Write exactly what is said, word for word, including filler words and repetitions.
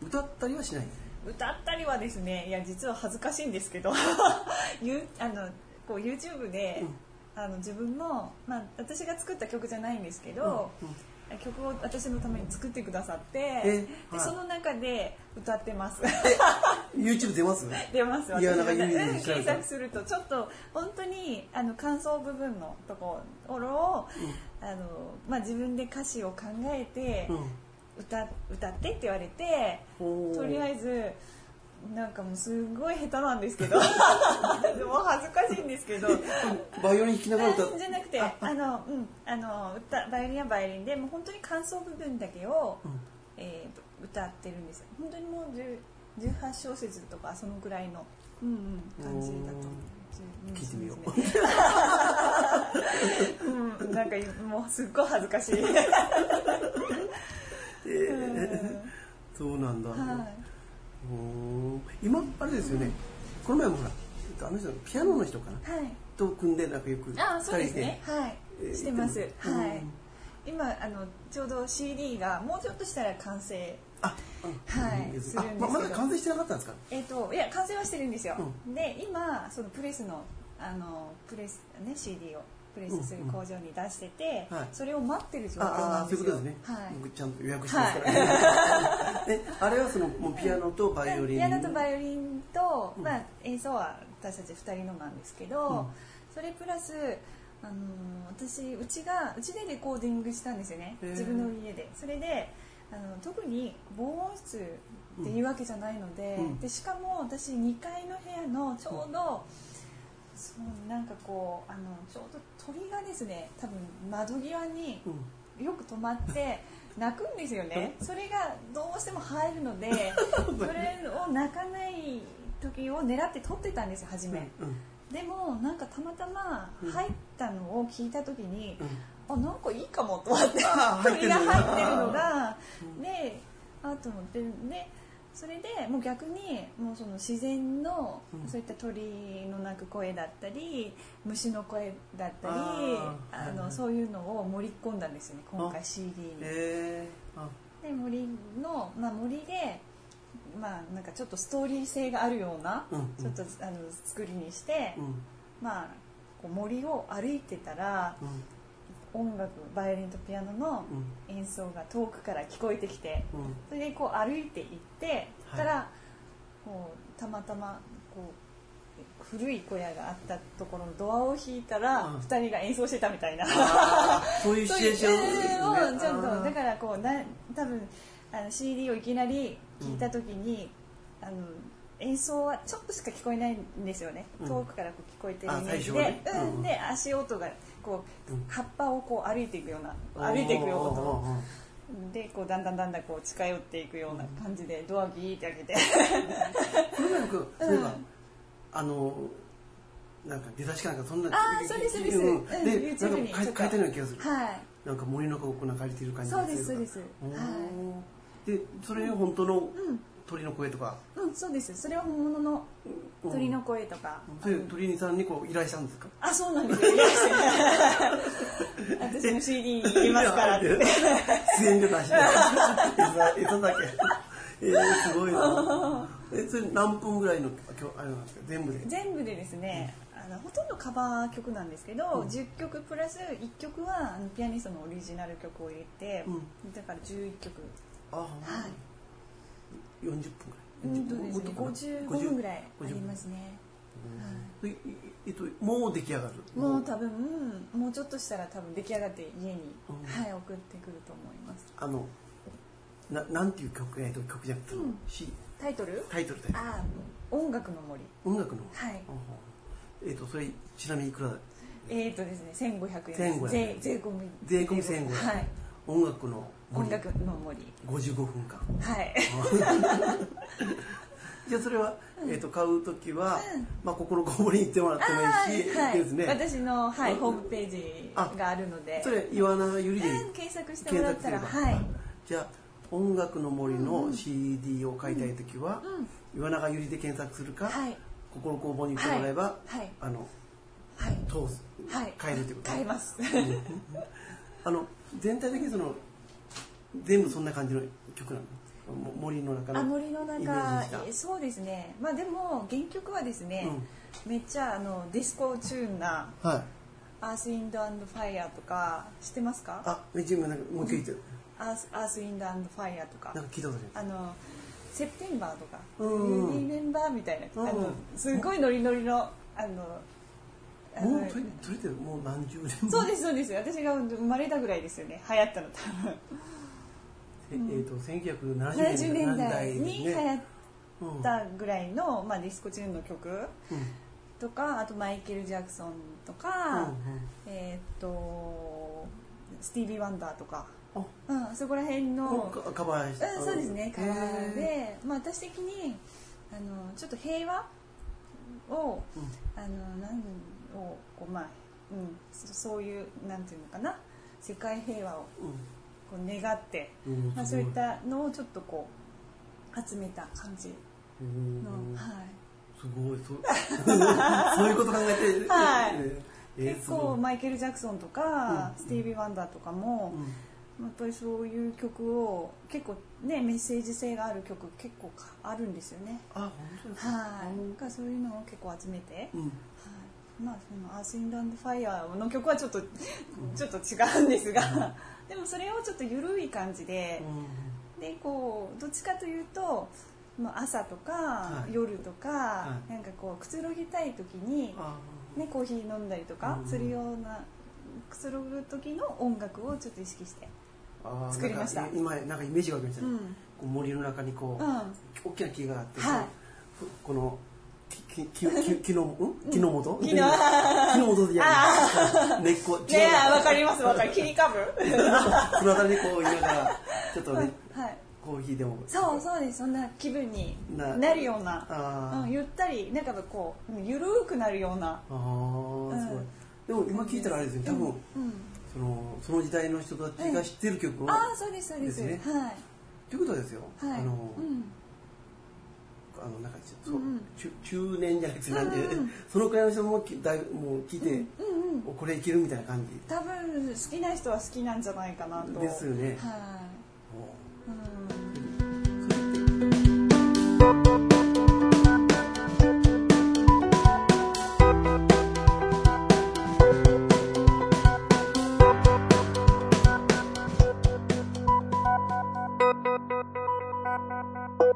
歌ったりはしない？ 歌ったりはですね、いや実は恥ずかしいんですけどゆあのこう YouTube で、うん、あの自分の、まあ、私が作った曲じゃないんですけど、うんうん曲を私のために作ってくださって、はい、でその中で歌ってます。 YouTube 出ます？ 出ます。 いやなんか検索するとちょっと本当にあの感想部分のところを、うん、あのまあ、自分で歌詞を考えて、うん、歌, 歌ってって言われて、とりあえずなんかもうすごい下手なんですけどでも恥ずかしいんですけどバイオリン弾きながら歌じゃなくてあの、うん、あの歌バイオリンはバイオリンでもう本当に感想部分だけを、うんえー、歌ってるんですよ。本当にもうじゅうはちしょうせつとかそのくらいの、うんうん、感じだと聞いてみよう、うん、なんかもうすっごい恥ずかしい、 えー、そうなんだ、はい今あれですよね、この前もほらあの人ピアノの人かな、はい、と組んでなんかよくふたりで、 あそうですね、はい、えー、してます、うん、はい、今あのちょうど シーディー がもうちょっとしたら完成あ、 うん、はい、するんですけど、 まだ完成してなかったんですか？ えっといや完成はしてるんですよ、うん、で今そのプレスのあのプレスね シーディー をプレスする工場に出してて、うんうん、それを待ってる状況なんですよ。 ああそういうことですね、はい、僕ちゃんと予約してますからね、はい、えあれはそのもうピアノとバイオリン、 ピアノとバイオリンと、まあ、演奏は私たちふたりのなんですけど、うん、それプラスあの私うちがうちでレコーディングしたんですよね、自分の家で。それであの特に防音室っていうわけじゃないので、うん、でしかも私にかいの部屋のちょうど、うんそうなんかこうあのちょうど鳥がですね多分窓際によく止まって鳴くんですよね、うん、それがどうしても入るのでそれを鳴かない時を狙って撮ってたんですよ初め、うんうん、でもなんかたまたま入ったのを聞いた時に、うん、あなんかいいかもと思って鳥が入ってるのが、うん、であと思ってでそれでもう逆にもうその自然のそういった鳥の鳴く声だったり虫の声だったり あ, あのそういうのを盛り込んだんですよね今回 シーディー に。えー、で森の、まあ、森で、まあ、なんかちょっとストーリー性があるような、うんうん、ちょっとあの作りにして、うん、まあこう森を歩いてたら、うん音楽バイオリンとピアノの演奏が遠くから聞こえてきて、うん、それでこう歩いていってたら、はい、こうたまたまこう古い小屋があったところのドアを引いたら、うん、ふたりが演奏してたみたいなそういうシチュエーションをちゃんとだからこうな多分あの シーディー をいきなり聞いた時に、うん、あの演奏はちょっとしか聞こえないんですよね、うん、遠くからこう聞こえてるイメージで、ねうん、で足音がこう、うん、葉っぱをこう歩いていくような歩いていくような音でこうだんだんだんだんこう近寄っていくような感じでドアをギーって開けてこれなんかそういえば、うん、あのなんか出だしかなんかそんなあそうですそうです、うん、で、 うん、YouTube に書いてるような気がする、はい、なんか森の中をこう借りてる感じそうですそうです、はい、 でそれが本当の、うん鳥の声とか、 うん、そうです。それは本物の鳥の声とか。 うん、それ鳥さんにこう依頼したんですか？ あ、そうなんですよ。依頼して私の シーディー 入れますからって。 出演料出して。餌だけ。えー、すごいな。え、それ何分ぐらいのあれなんですか？全部で。 全部でですね、うん、あのほとんどカバー曲なんですけど、うん、じゅっきょくプラスいっきょくはあのピアニストのオリジナル曲を入れて、うん、だからじゅういっきょく。あ、はい。 よんじゅっぷんぐらい、 うんとですね、ごじゅうごふんぐらいありますね、 はい、えっと、もう出来上がるもう多分もうちょっとしたら多分出来上がって家に、うんはい、送ってくると思います。 あのななんていう曲、えっと、曲じゃなくて、うん、 タイトルタイトルであ音楽の森音楽のはい、 えっと、それちなみにいくらえっとですねせんごひゃくえんせんごひゃくえん税込み税込みせんごひゃくえん、はい、音楽の音楽の森ごじゅうごふんかんはいじゃあそれは、えー、と買うときは、うんまあ、ここのこぼれに行ってもらってもいいし、はいですね、 私の、はい、ホームページがあるのでそれ岩永ゆりで、 うん、検索してもらったら、はい、 じゃあ音楽の森の シーディー を買いたいときは、うんうん、岩永ゆりで検索するか、はい、ここの工房に行ってもらえば、はいはい、あの、はい、通す、はい、買えるということ買えますあの全体的にその全部そんな感じの曲なの？ 森の中のあ森の中、そうですね。まあでも原曲はですね、うん、めっちゃあのディスコチューンな、はい、アース・ウィンド・アンド・ファイヤーとか知ってますか？ あ、めっちゃ今なんかもう聞いてる。 アース・アース・ウィンド・アンド・ファイヤーとか。 なんか聞いたことある。あのセプテンバーとか、うん、リメンバーみたいな、うん、あのすごいノリノリのあの。 もうそれそれってもう何十年。 そうですそうです。私が生まれたぐらいですよね。流行ったの多分。 えー、とせんきゅうひゃくななじゅうねんだいに流行ったぐらいの、うんまあ、ディスコチューンの曲とか、うん、あとマイケル・ジャクソンとか、うんうん、えっ、ー、とスティービー・ワンダーとか、うん、そこら辺のカバーして、 うん、そうですねカバーで、まあ、私的にあのちょっと平和を、うん、あのなんをこう、まあうん、そういうなんていうのかな世界平和を、うんこう願って、うんまあ、そういったのをちょっとこう集めた感じの、はい、 すごいそそういうこと考えて、 はいえー、結構マイケル・ジャクソンとか、うん、スティービー・ワンダーとかも、うん、やっぱりそういう曲を結構ねメッセージ性がある曲結構あるんですよね。 あ本当ですか。 はい、かそういうのを結構集めて、うんはいまあ、そのアース・ウィンド・アンド・ファイヤーの曲はちょっと、うん、ちょっと違うんですが、うんでもそれをちょっと緩い感じで、うん、でこうどっちかというと朝とか、はい、夜とか、はい、なんかこうくつろぎたい時に、ね、コーヒー飲んだりとかするような、うん、くつろぐ時の音楽をちょっと意識して作りました。 今なんかイメージがありましたね、うん、こう森の中にこう、うん、大きな木があって、はい、この木木木の木の元木の元でやる根っこねえわかりますわかる切り株そのあたりにこう言いながらちょっとね、はい、コーヒーでもそうそうですそんな気分になるような、うん、ゆったりなんかこうゆるくなるようなあ、 うん、すごいでも今聞いたらあれですね多分、うんうん、そのその時代の人たちが知ってる曲を、 うん、あそうですそうですねはいということはですよ、はい、あの、うんあのなんかちょっと、うん、中, 中年じゃなくてなんで、うん、そのくらいの人もだいもう聞いて、うんうんうん、これいけるみたいな感じ多分好きな人は好きなんじゃないかなとですよねはい、うん